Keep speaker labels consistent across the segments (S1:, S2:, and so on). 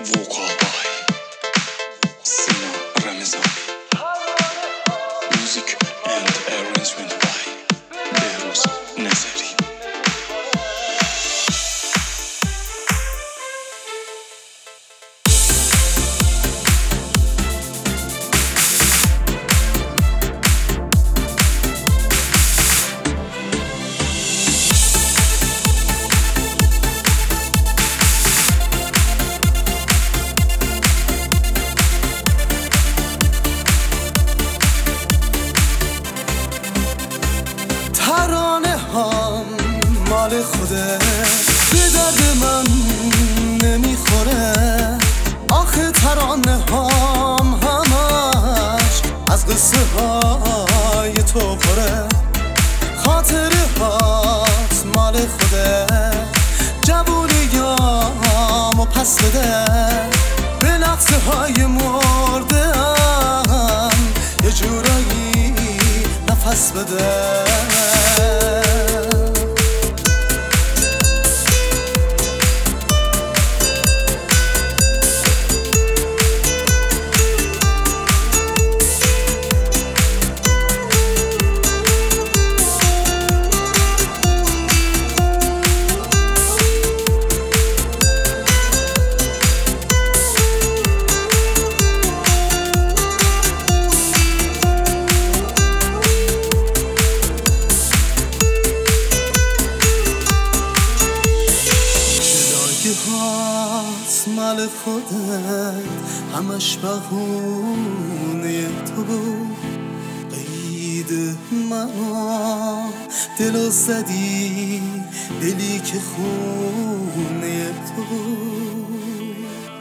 S1: Vocal by Sina Ramazan. Music and arrangement by Behruz Nazari.
S2: ترانه هم مال خوده به درد من نمیخوره. آخه ترانه هم همش از قصه های تو پره. خاطره هات مال خوده جوونیامو پس بده. به لحظه های مرده هم یه جورایی نفس بده. مال خودت همش بهونه تو بود. قید منو دلو زدی، دلی که خونه تو بود.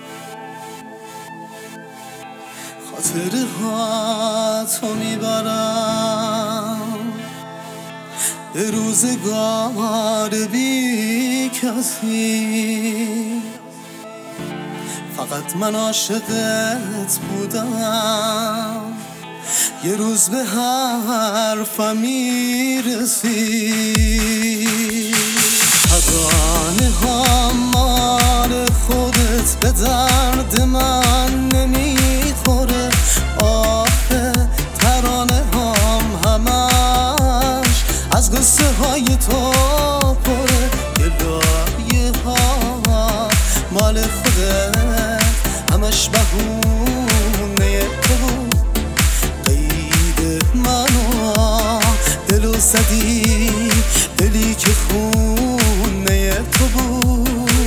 S2: خاطره ها تو میبرم به روزگار بی کسی. فقط من عاشقت بودم، یه روز به حرفم میرسی. ترانه ها مال خودت به درد من نمیخوره. آخه ترانه هم همش از قصه های تو پره. گلایه ها مال خودت همش بهونه تو بود. قید منو دلو زدی، دلی که خونه تو بود.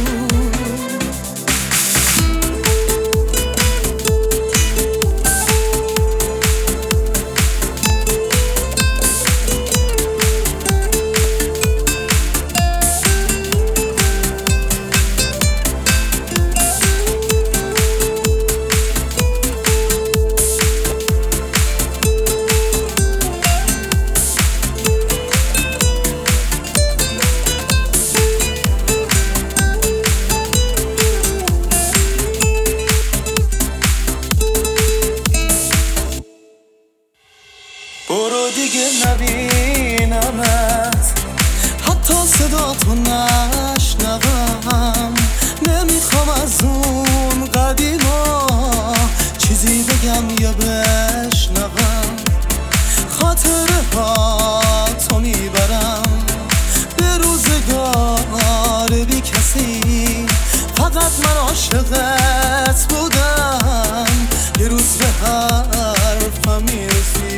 S2: برو دیگه نبینمت، حتی صدا تو نشنوم. نمیخوام از اون قدیما چیزی بگم یا بشنوم. خاطره ها تو میبرم به روزگار بی کسی. فقط من عاشقت بودم، یه روز به حرفم میرسی.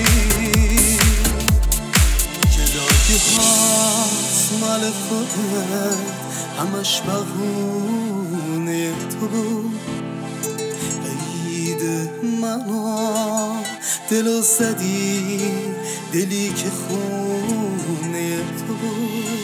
S2: مال خودت همش بهونه تو بود. قید منو دلو زدی، دلی که خونه تو بود.